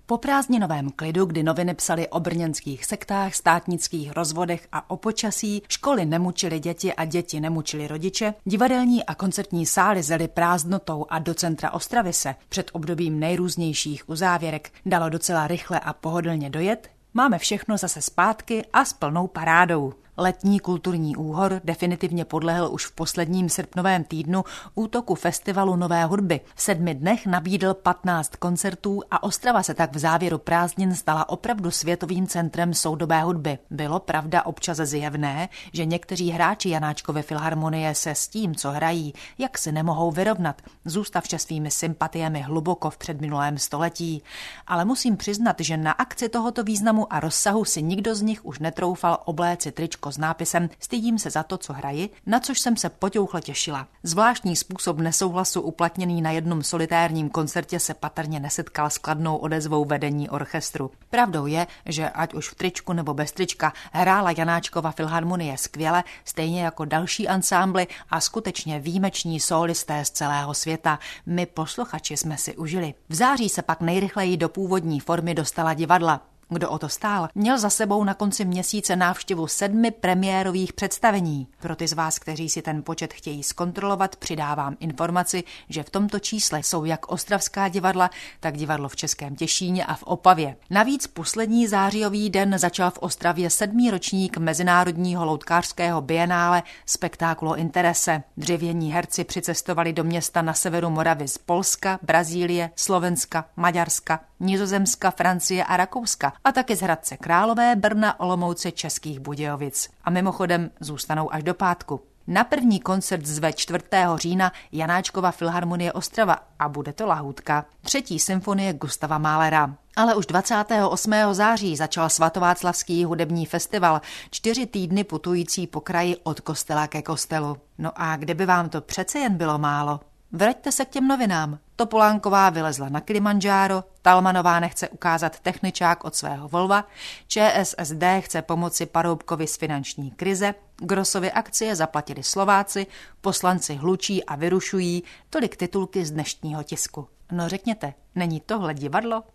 Po prázdninovém klidu, kdy noviny psaly o brněnských sektách, státnických rozvodech a o počasí, školy nemučily děti a děti nemučily rodiče, divadelní a koncertní sály zely prázdnotou a do centra Ostravy se před obdobím nejrůznějších uzávěrek dalo docela rychle a pohodlně dojet, máme všechno zase zpátky a s plnou parádou. Letní kulturní úhor definitivně podlehl už v posledním srpnovém týdnu útoku festivalu nové hudby. V 7 dnech nabídl 15 koncertů a Ostrava se tak v závěru prázdnin stala opravdu světovým centrem soudobé hudby. Bylo pravda občas zjevné, že někteří hráči Janáčkovy filharmonie se s tím, co hrají, jak se nemohou vyrovnat, zůstavše svými sympatiemi hluboko v předminulém století. Ale musím přiznat, že na akci tohoto významu a rozsahu si nikdo z nich už netroufal obléci tričko s nápisem "Stydím se za to, co hraji", na což jsem se potěuchle těšila. Zvláštní způsob nesouhlasu uplatněný na jednom solitérním koncertě se patrně nesetkal s kladnou odezvou vedení orchestru. Pravdou je, že ať už v tričku nebo bez trička hrála Janáčkova filharmonie skvěle, stejně jako další ansámbly a skutečně výjimeční sólisté z celého světa. My posluchači jsme si užili. V září se pak nejrychleji do původní formy dostala divadla. Kdo o to stál, měl za sebou na konci měsíce návštěvu 7 premiérových představení. Pro ty z vás, kteří si ten počet chtějí zkontrolovat, přidávám informaci, že v tomto čísle jsou jak ostravská divadla, tak divadlo v Českém Těšíně a v Opavě. Navíc poslední zářijový den začal v Ostravě 7. ročník Mezinárodního loutkářského bienále Spectáculo Interesse. Dřevění herci přicestovali do města na severu Moravy z Polska, Brazílie, Slovenska, Maďarska, Nizozemska, Francie a Rakouska a taky z Hradce Králové, Brna, Olomouce, Českých Budějovic. A mimochodem zůstanou až do pátku. Na první koncert zve 4. října Janáčkova filharmonie Ostrava a bude to lahůdka. 3. symfonie Gustava Mahlera. Ale už 28. září začal svatováclavský hudební festival, 4 týdny putující po kraji od kostela ke kostelu. No a kdyby vám to přece jen bylo málo, vraťte se k těm novinám. Topolánková vylezla na Kilimandžáro, Talmanová nechce ukázat techničák od svého Volva, ČSSD chce pomoci Paroubkovi z finanční krize, Grossovy akcie zaplatili Slováci, poslanci hlučí a vyrušují, tolik titulky z dnešního tisku. No řekněte, není tohle divadlo?